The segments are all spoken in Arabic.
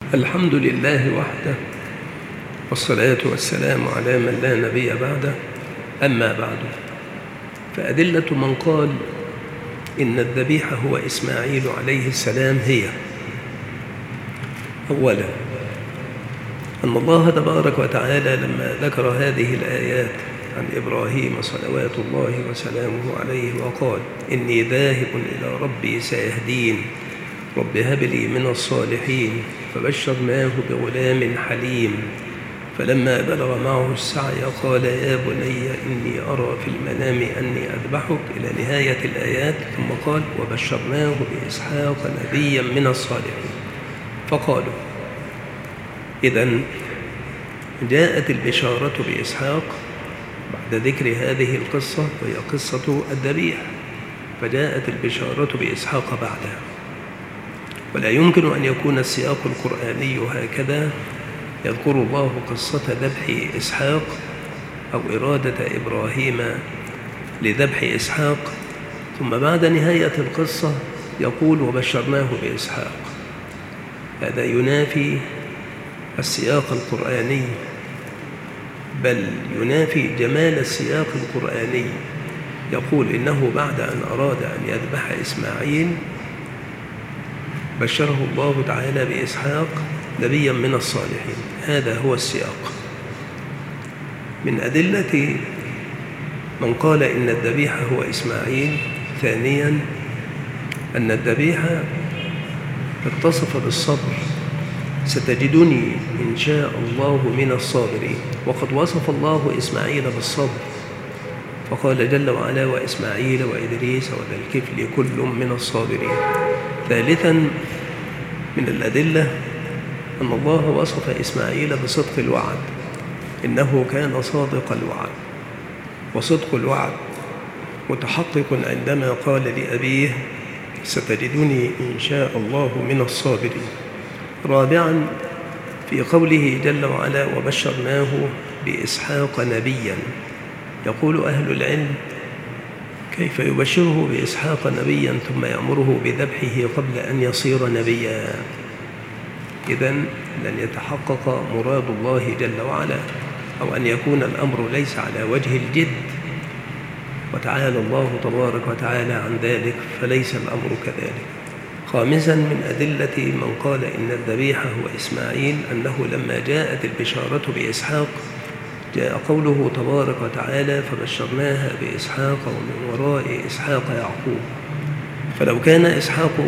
الحمد لله وحده، والصلاة والسلام على من لا نبي بعده. أما بعد، فأدلة من قال إن الذبيح هو إسماعيل عليه السلام هي: أولا، أن الله تبارك وتعالى لما ذكر هذه الآيات عن إبراهيم صلوات الله وسلامه عليه وقال: إني ذاهب إلى ربي سيهدين، رب هب لي من الصالحين، فبشرناه بغلام حليم، فلما بلغ معه السعي قال: يا بني إني أرى في المنام أني أذبحك، إلى نهاية الآيات. ثم قال: وبشرناه بإسحاق نبيا من الصالحين. فقالوا: إذن جاءت البشارة بإسحاق بعد ذكر هذه القصة، وهي قصة الذبيح، فجاءت البشارة بإسحاق بعدها. ولا يمكن أن يكون السياق القرآني هكذا، يذكر الله قصة ذبح إسحاق أو إرادة إبراهيم لذبح إسحاق، ثم بعد نهاية القصة يقول: وبشرناه بإسحاق. هذا ينافي السياق القرآني، بل ينافي جمال السياق القرآني. يقول إنه بعد أن أراد أن يذبح إسماعيل بشره الله تعالى بإسحاق نبيا من الصالحين. هذا هو السياق. من أدلة من قال إن الذبيح هو إسماعيل، ثانيا، أن الذبيح اتصف بالصبر: ستجدني إن شاء الله من الصابرين. وقد وصف الله إسماعيل بالصبر، فقال جل وعلا: وإسماعيل وإدريس وذا الكفل كل من الصابرين. ثالثا، من الأدلة أن الله وصف إسماعيل بصدق الوعد، إنه كان صادق الوعد، وصدق الوعد متحقق عندما قال لأبيه: ستجدني إن شاء الله من الصابرين. رابعا، في قوله جل وعلا: وبشرناه بإسحاق نبيا. يقول أهل العلم: كيف يبشره بإسحاق نبيا ثم يأمره بذبحه قبل أن يصير نبيا؟ إذن لن يتحقق مراد الله جل وعلا، أو أن يكون الأمر ليس على وجه الجد، وتعالى الله تبارك وتعالى عن ذلك، فليس الأمر كذلك. خامسا، من أدلة من قال إن الذبيح هو إسماعيل أنه لما جاءت البشارة بإسحاق جاء قوله تبارك وتعالى: فبشرناها بإسحاق ومن وراء إسحاق يعقوب. فلو كان إسحاق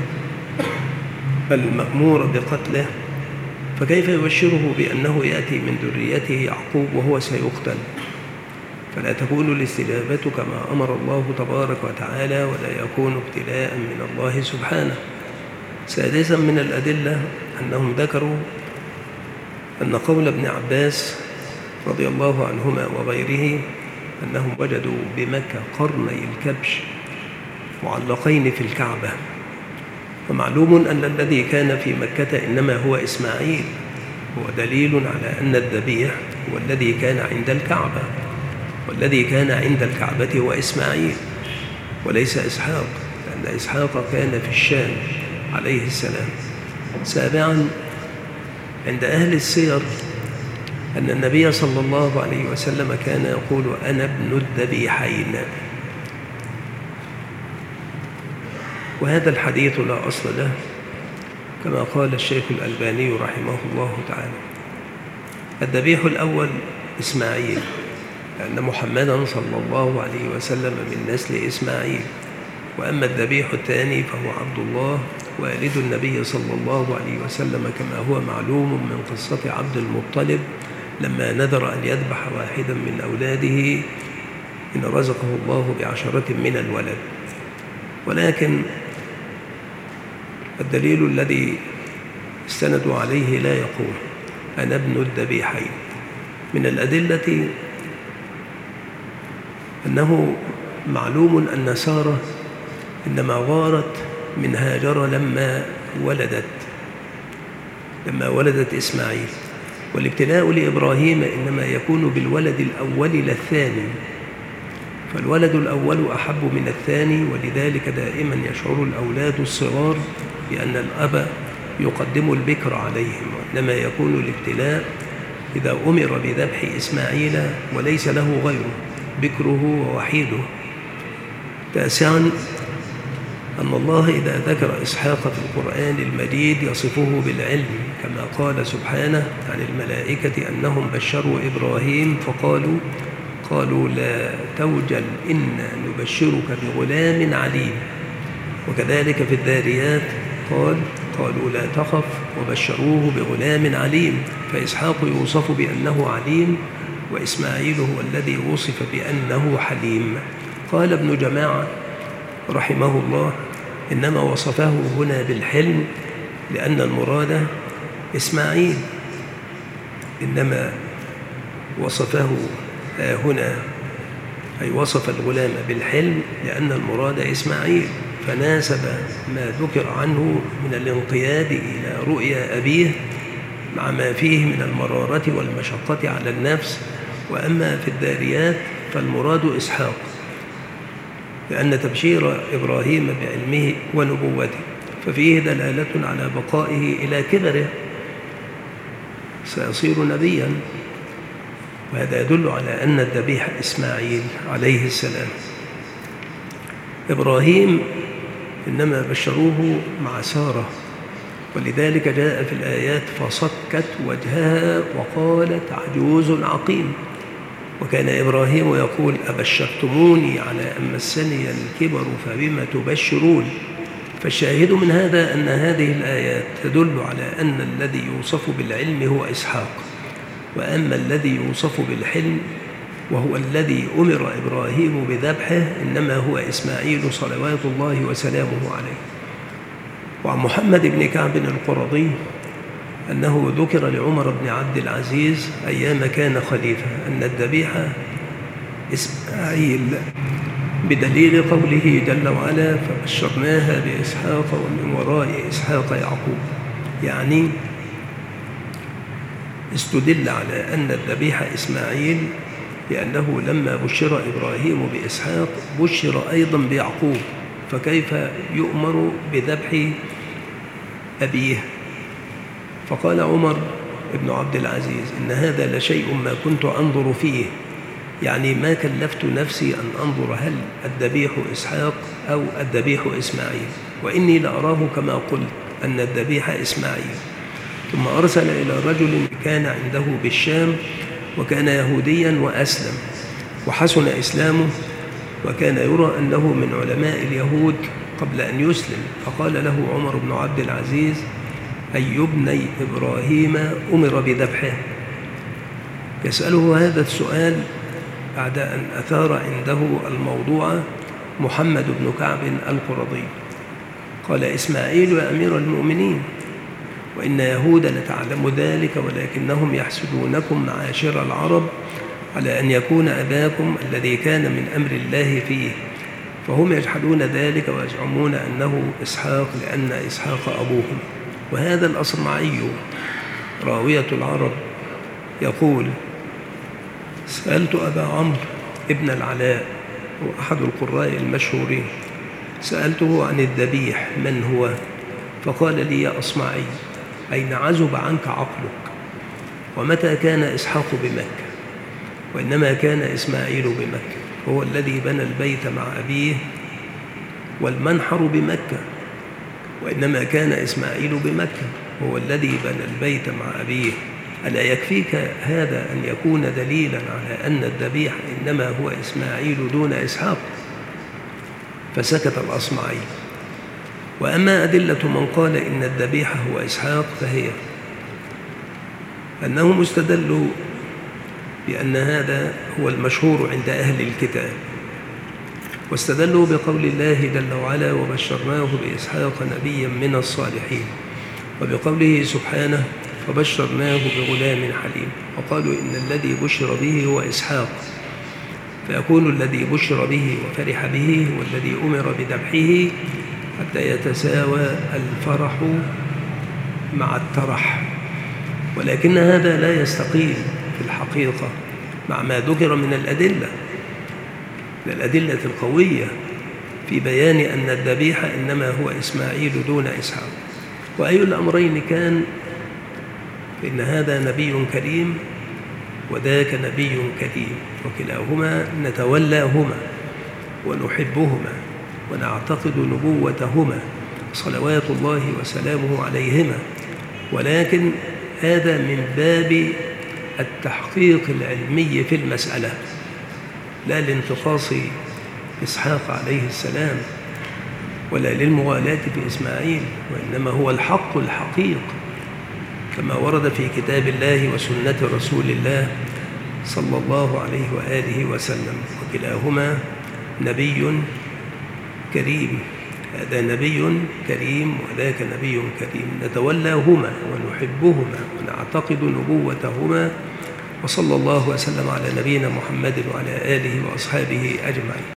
المأمور بقتله، فكيف يبشره بأنه يأتي من ذريته يعقوب وهو سيقتل؟ فلا تكون الاستجابة كما أمر الله تبارك وتعالى، ولا يكون ابتلاء من الله سبحانه. سادسا، من الأدلة أنهم ذكروا أن قول ابن عباس رضي الله عنهما وغيره أنهم وجدوا بمكة قرني الكبش معلقين في الكعبة، ومعلوم أن الذي كان في مكة إنما هو إسماعيل، هو دليل على أن الذبيح هو الذي كان عند الكعبة، والذي كان عند الكعبة هو إسماعيل وليس إسحاق، لأن إسحاق كان في الشام عليه السلام. سابعا، عند أهل السير أن النبي صلى الله عليه وسلم كان يقول: أنا ابن الذبيحين. وهذا الحديث لا أصل له، كما قال الشيخ الألباني رحمه الله تعالى. الذبيح الأول إسماعيل، لأن محمدا صلى الله عليه وسلم من نسل إسماعيل. وأما الذبيح الثاني فهو عبد الله والد النبي صلى الله عليه وسلم، كما هو معلوم من قصة عبد المطلب لما نذر أن يذبح واحدا من أولاده إن رزقه الله ب10 من الولد. ولكن الدليل الذي استندوا عليه لا يقول أنا ابن الذبيحين. من الأدلة أنه معلوم أن سارة إنما غارت من هاجر لما ولدت إسماعيل، والابتلاء لإبراهيم إنما يكون بالولد الأول لا الثاني، فالولد الأول أحب من الثاني. ولذلك دائما يشعر الأولاد الصغار بأن الأب يقدم البكر عليهم، وإنما يكون الابتلاء إذا أمر بذبح إسماعيل وليس له غيره، بكره ووحيده. 9. أن الله إذا ذكر إسحاق في القرآن المجيد يصفه بالعلم، كما قال سبحانه عن الملائكة أنهم بشروا إبراهيم قالوا لا توجل إنا نبشرك بغلام عليم. وكذلك في الذاريات قالوا لا تخف وبشروه بغلام عليم، فإسحاق يوصف بأنه عليم، وإسماعيل هو الذي وصف بأنه حليم. قال ابن جماعة رحمه الله إنما وصفه هنا بالحلم لأن المراد إسماعيل، إنما وصفه هنا أي وصف الغلام بالحلم لأن المراد إسماعيل، فناسب ما ذكر عنه من الانقياد إلى رؤيا أبيه مع ما فيه من المرارة والمشقة على النفس. وأما في الذاريات فالمراد إسحاق، لأن تبشير إبراهيم بعلمه ونبوته ففيه دلالة على بقائه إلى كبره، سيصير نبيا، وهذا يدل على أن الذبيح إسماعيل عليه السلام. إبراهيم إنما بشروه مع سارة، ولذلك جاء في الآيات فصكت وجهها وقالت عجوز عقيم. وكان إبراهيم يقول أبشرتموني على أن مسني الكبر فبما تبشرون. فالشاهد من هذا أن هذه الآيات تدل على أن الذي يوصف بالعلم هو إسحاق، وأما الذي يوصف بالحلم وهو الذي أمر إبراهيم بذبحه إنما هو إسماعيل صلوات الله وسلامه عليه. وعن محمد بن كعب القرظي أنه ذكر لعمر بن عبد العزيز أيام كان خليفة أن الذبيحة إسماعيل، بدليل قوله جل وعلا فبشرناها بإسحاق ومن وراء إسحاق يعقوب، يعني استدل على أن الذبيحة إسماعيل لأنه لما بشر إبراهيم بإسحاق بشر أيضا بيعقوب، فكيف يؤمر بذبح أبيه؟ فقال عمر بن عبد العزيز إن هذا لشيء ما كنت أنظر فيه، يعني ما كلفت نفسي أن أنظر هل الذبيح إسحاق أو الذبيح إسماعيل، وإني لأراه كما قلت أن الذبيح إسماعيل. ثم أرسل إلى رجل كان عنده بالشام وكان يهوديا وأسلم وحسن إسلامه، وكان يرى أنه من علماء اليهود قبل أن يسلم، فقال له عمر بن عبد العزيز أي ابني إبراهيم أمر بذبحه؟ يسأله هذا السؤال بعد أن أثار عنده الموضوع محمد بن كعب القرظي. قال إسماعيل يا أمير المؤمنين، وإن يهود لتعلم ذلك، ولكنهم يحسدونكم معاشر العرب على أن يكون أباكم الذي كان من أمر الله فيه، فهم يجحدون ذلك ويزعمون أنه إسحاق لأن إسحاق أبوهم. وهذا الأصمعي راوية العرب يقول سألت أبا عمرو ابن العلاء وأحد القراء المشهورين، سألته عن الذبيح من هو؟ فقال لي يا أصمعي أين عزب عنك عقلك؟ ومتى كان إسحاق بمكة؟ وإنما كان إسماعيل بمكة، هو الذي بنى البيت مع أبيه والمنحر بمكة، وإنما كان إسماعيل بمكة هو الذي بنى البيت مع أبيه. ألا يكفيك هذا أن يكون دليلا على أن الذبيح إنما هو إسماعيل دون إسحاق؟ فسكت الأصمعي. وأما أدلة من قال إن الذبيح هو إسحاق فهي أنهم استدلوا بأن هذا هو المشهور عند أهل الكتاب، واستدلوا بقول الله جل وعلا وبشرناه بإسحاق نبيا من الصالحين، وبقوله سبحانه فبشرناه بغلام حليم، وقالوا إن الذي بشر به هو إسحاق، فيكون الذي بشر به وفرح به والذي أمر بذبحه حتى يتساوى الفرح مع الترح. ولكن هذا لا يستقيم في الحقيقة مع ما ذكر من الأدلة القوية في بيان أن الذبيح إنما هو إسماعيل دون إسحاق. وأي الأمرين كان فإن هذا نبي كريم وذاك نبي كريم، وكلاهما نتولاهما ونحبهما ونعتقد نبوتهما صلوات الله وسلامه عليهما، ولكن هذا من باب التحقيق العلمي في المسألة، لا لانتقاص إسحاق عليه السلام ولا للموالاة في إسماعيل، وإنما هو الحق الحقيق كما ورد في كتاب الله وسنة رسول الله صلى الله عليه وآله وسلم، وكلاهما نبي كريم، هذا نبي كريم وذاك نبي كريم، نتولاهما ونحبهما ونعتقد نبوتهما، وصلى الله وسلم على نبينا محمد وعلى آله وأصحابه أجمعين.